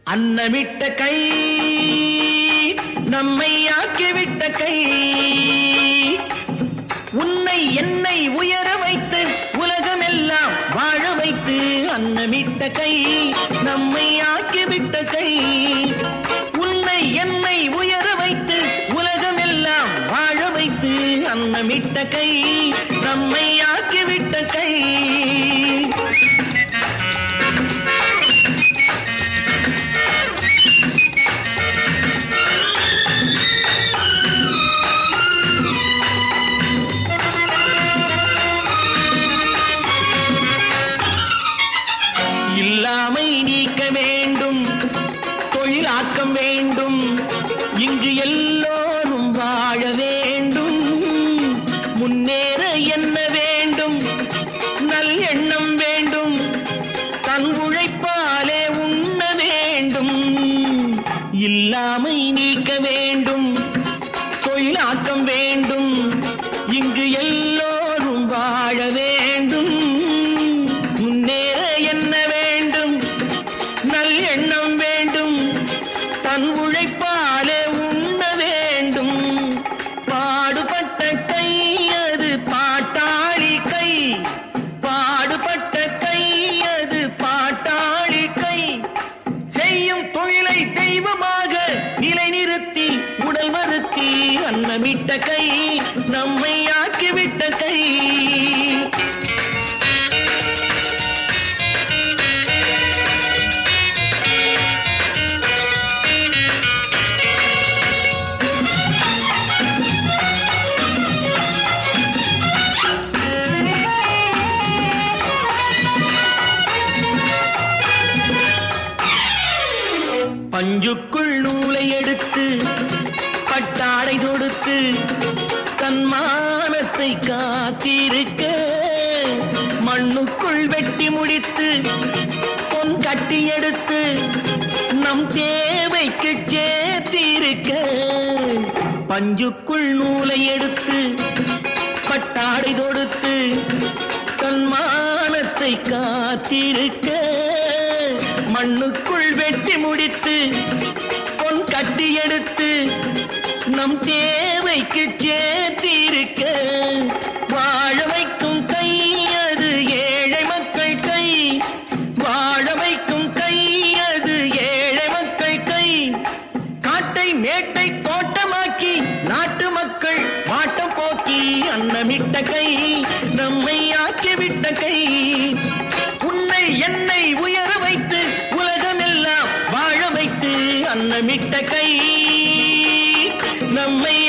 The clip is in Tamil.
அன்னமிட்ட கை நம்மை ஆக்கிவிட்ட கை உன்னை என்னை உயர வைத்து உலகமெல்லாம் வாழ வைத்து அன்னமிட்ட கை நம்மை ஆக்கிவிட்ட கை உன்னை என்னை உயர வைத்து உலகமெல்லாம் வாழ வைத்து அன்னமிட்ட கை நம்மை ஆக்கிவிட்ட கை இல்லாமை நீக்க வேண்டும், தொழிலாக்கம் வேண்டும், இங்கு எல்லோரும் வாழ வேண்டும், முன்னேற என்ன வேண்டும், நல் எண்ணம் வேண்டும், தன் உழைப்பாலே உண்ண வேண்டும். இல்லாமை நீக்க வேண்டும், தொழிலாக்கம் வேண்டும், இங்கு எல்லோரும் வாழ வேண்டும், முன்னேற என்ன வேண்டும், நல் எண்ணம் வேண்டும், தன் உழைப்பாலே உண்ண வேண்டும். பாடுபட்ட கை அது பாட்டாளி கை, பாடுபட்ட கை அது பாட்டாளி கை, செய்யும் தொழிலை தெய்வமாக நிலைநிறுத்தி உடல் வருத்தி அன்னமிட்ட கை நம்மை ஆக்கிவிட்ட கை. பஞ்சுக்குள் நூலை எடுத்து பட்டாடை தொடுத்து தன் மானத்தை காத்திருக்க, மண்ணுக்குள் வெட்டி முடித்து பொன் கட்டி எடுத்து நம் தேவைக்கு சேர்த்திருக்க. பஞ்சுக்குள் நூலை எடுத்து பட்டாடை தொடுத்து தன் மானத்தை காத்திருக்க, மண்ணுக்குள் வெட்டி முடித்து பொன் கட்டி எடுத்து நம் தேவைக்கு சேர்த்திருக்க. வாழ வைக்கும் கை அது ஏழை மக்கள் கை, வாழ வைக்கும் கை அது ஏழை மக்கள் கை, காட்டை மேட்டை தோட்டமாக்கி நாட்டு மக்கள் வாட்டம் போக்கி அன்னமிட்ட கை நம்மை ஆக்கிவிட்ட கை. உன்னை என்னை உயர வைத்து உலகமெல்லாம் வாழ வைத்து அன்னமிட்ட கை நம்மை